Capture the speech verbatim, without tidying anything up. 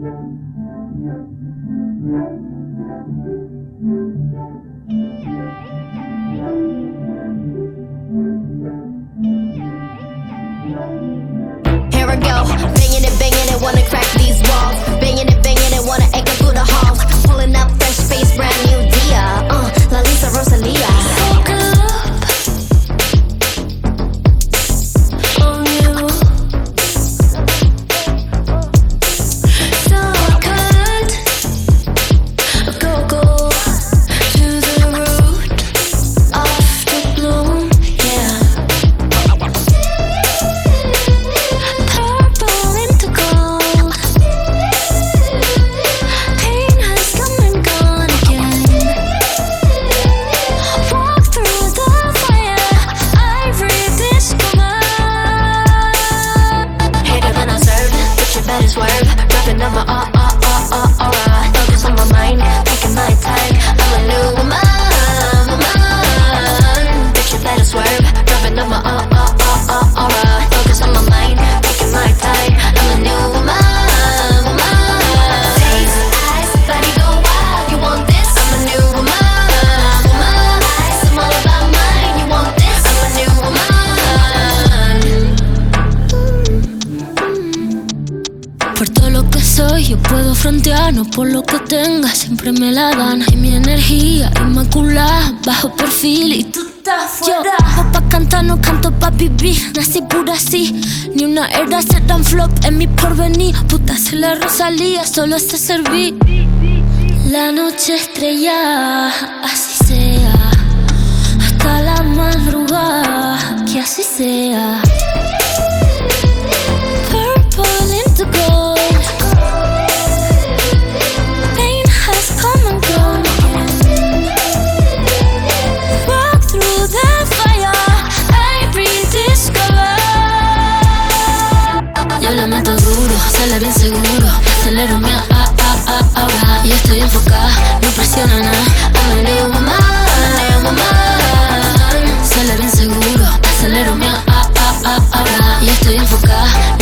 Here I go, banging it, banging it, wanna crack these walls. Banging it, banging it, wanna echo through the halls. Pulling up fresh face, brand new Dia. Uh, La Lisa Rosalia. Woke up on you, so I could go go to the root of the bloom, yeah. Purple into gold. Pain has come and gone again. Walk through the fire, I rediscover. Hater than I serve, but you better swerve. Dropping on my uh uh uh uh aura. Focus on my mind, taking my time. I'm a new woman, woman. Bitch, you better swerve. Dropping on my uh uh uh uh aura. Focus on my mind, taking my time. I'm a new woman, woman. Taste, eyes, body go wild. You want this? I'm a new woman, woman. I'm all about mine. You want this? I'm a new woman. Por todo lo que soy, yo puedo frontear, no por lo que tenga, siempre me la dan. Y mi energía inmaculada, bajo perfil y tú estás fuera. Yo, pa' cantar, no canto pa' vivir, nací pura así. Ni una era se dan flop en mi porvenir. Puta, soy la Rosalía, solo sé servir. La noche estrellada, así sea. Hasta la madrugada, que así sea. Purple into gold. Pain has come and gone again. Walk through the fire, I rediscover. Yo le meto duro, sale bien seguro. Acelero mi a a a ahora. Y estoy enfocada, no presiona nada. I'm a new woman, I'm a new woman. Sale bien seguro, acelero mi a a a ahora. Y estoy enfocada,